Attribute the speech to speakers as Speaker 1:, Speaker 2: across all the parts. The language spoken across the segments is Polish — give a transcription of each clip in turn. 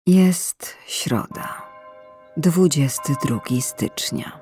Speaker 1: Jest środa, 22 stycznia.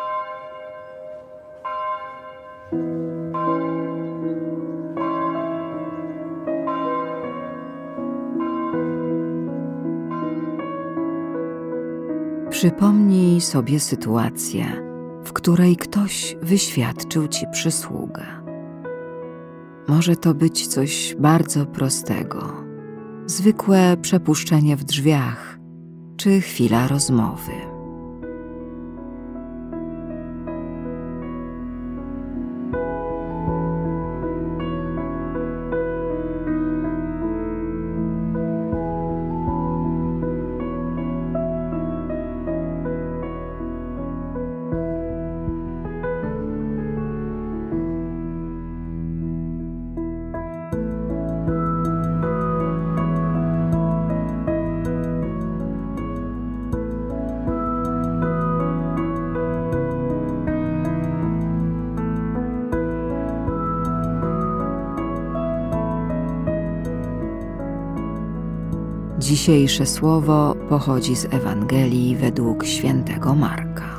Speaker 1: Przypomnij sobie sytuację, w której ktoś wyświadczył ci przysługę. Może to być coś bardzo prostego, zwykłe przepuszczenie w drzwiach czy chwila rozmowy. Dzisiejsze słowo pochodzi z Ewangelii według świętego Marka.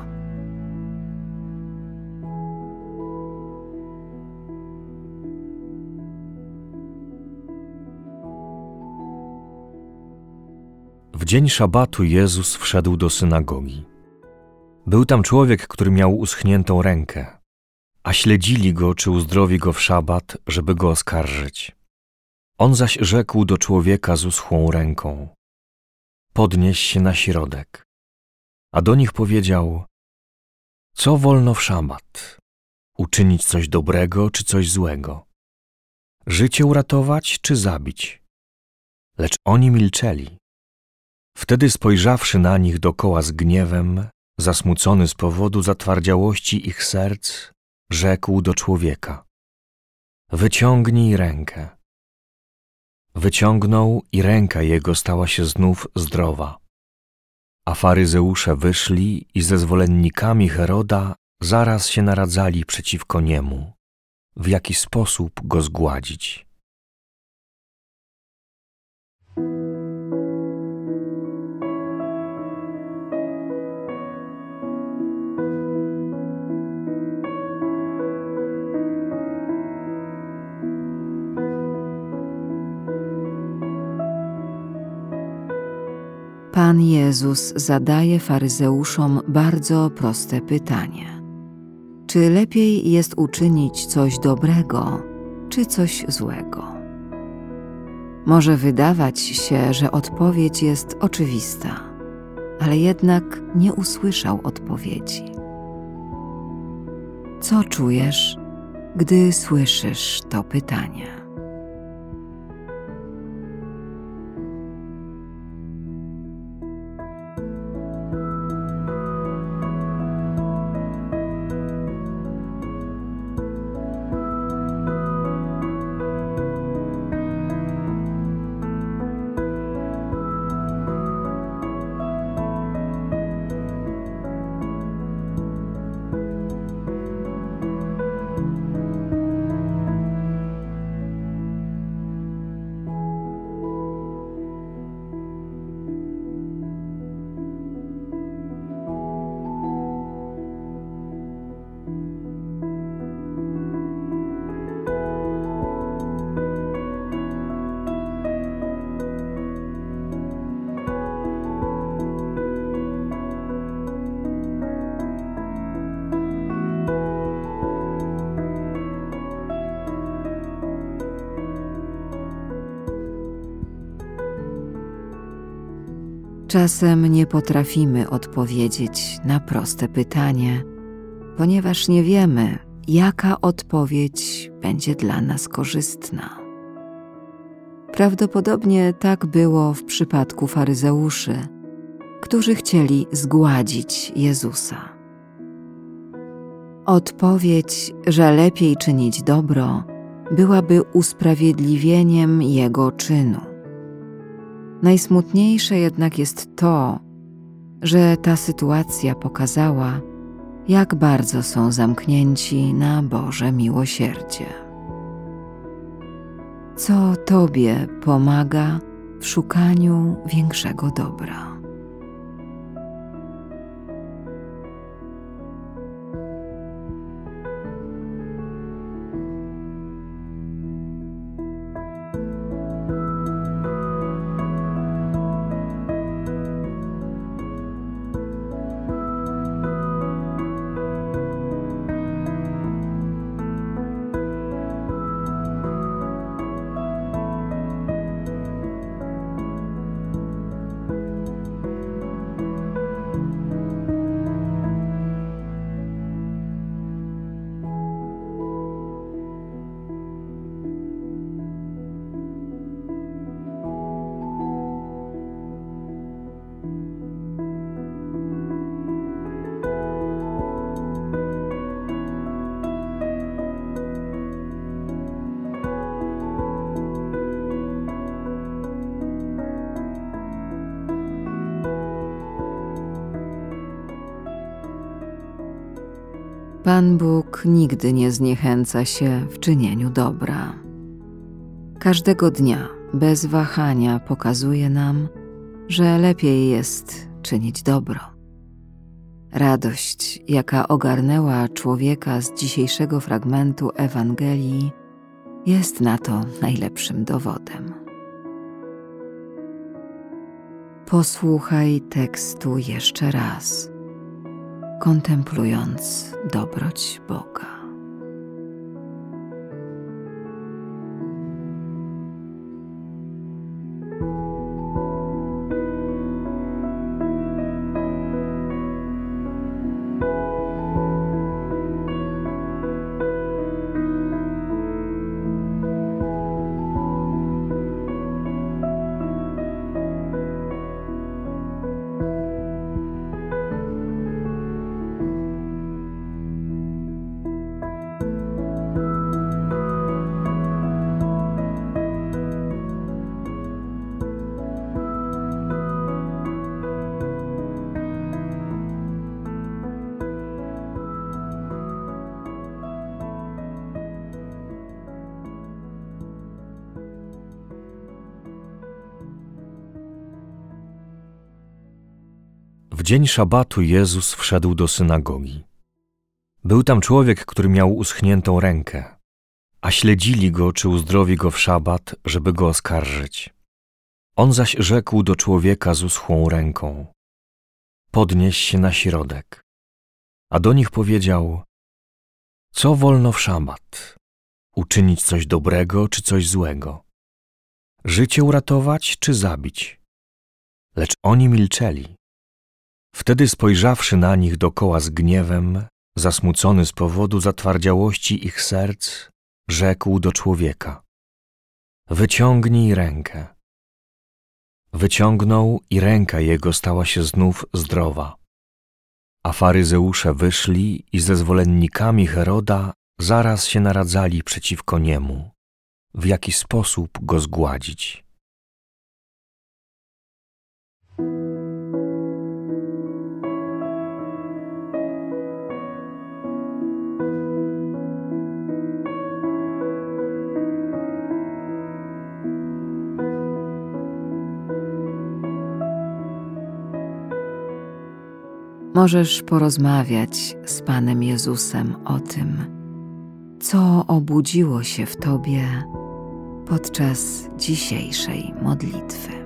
Speaker 2: W dzień szabatu Jezus wszedł do synagogi. Był tam człowiek, który miał uschniętą rękę, a śledzili go, czy uzdrowi go w szabat, żeby go oskarżyć. On zaś rzekł do człowieka z uschłą ręką: podnieś się na środek. A do nich powiedział: co wolno w szabat? Uczynić coś dobrego czy coś złego? Życie uratować czy zabić? Lecz oni milczeli. Wtedy spojrzawszy na nich dokoła z gniewem, zasmucony z powodu zatwardziałości ich serc, rzekł do człowieka: wyciągnij rękę. Wyciągnął i ręka jego stała się znów zdrowa. A faryzeusze wyszli i ze zwolennikami Heroda zaraz się naradzali przeciwko niemu, w jaki sposób go zgładzić.
Speaker 1: Pan Jezus zadaje faryzeuszom bardzo proste pytanie. Czy lepiej jest uczynić coś dobrego, czy coś złego? Może wydawać się, że odpowiedź jest oczywista, ale jednak nie usłyszał odpowiedzi. Co czujesz, gdy słyszysz to pytanie? Czasem nie potrafimy odpowiedzieć na proste pytanie, ponieważ nie wiemy, jaka odpowiedź będzie dla nas korzystna. Prawdopodobnie tak było w przypadku faryzeuszy, którzy chcieli zgładzić Jezusa. Odpowiedź, że lepiej czynić dobro, byłaby usprawiedliwieniem Jego czynu. Najsmutniejsze jednak jest to, że ta sytuacja pokazała, jak bardzo są zamknięci na Boże miłosierdzie. Co Tobie pomaga w szukaniu większego dobra. Pan Bóg nigdy nie zniechęca się w czynieniu dobra. Każdego dnia, bez wahania, pokazuje nam, że lepiej jest czynić dobro. Radość, jaka ogarnęła człowieka z dzisiejszego fragmentu Ewangelii, jest na to najlepszym dowodem. Posłuchaj tekstu jeszcze raz, kontemplując dobroć Boga.
Speaker 2: W dzień szabatu Jezus wszedł do synagogi. Był tam człowiek, który miał uschniętą rękę, a śledzili go, czy uzdrowi go w szabat, żeby go oskarżyć. On zaś rzekł do człowieka z uschłą ręką: podnieś się na środek. A do nich powiedział: co wolno w szabat? Uczynić coś dobrego, czy coś złego? Życie uratować, czy zabić? Lecz oni milczeli. Wtedy spojrzawszy na nich dokoła z gniewem, zasmucony z powodu zatwardziałości ich serc, rzekł do człowieka: wyciągnij rękę. Wyciągnął i ręka jego stała się znów zdrowa. A faryzeusze wyszli i ze zwolennikami Heroda zaraz się naradzali przeciwko niemu, w jaki sposób go zgładzić.
Speaker 1: Możesz porozmawiać z Panem Jezusem o tym, co obudziło się w Tobie podczas dzisiejszej modlitwy.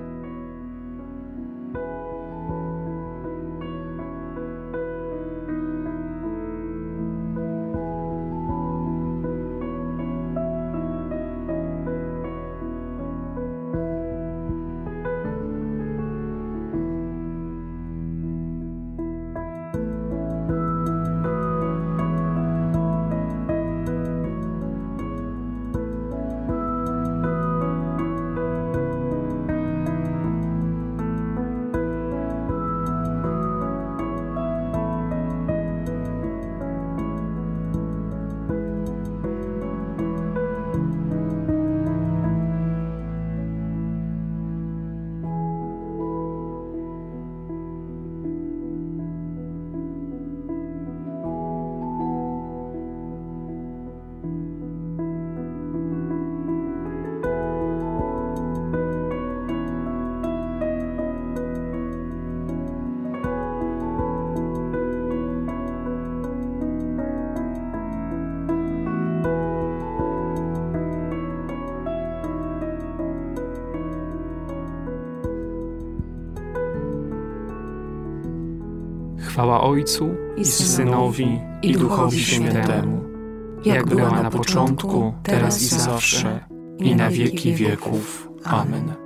Speaker 3: Chwała Ojcu i Synowi i Duchowi Świętemu, jak była na początku, teraz i zawsze, i na wieki wieków. Amen.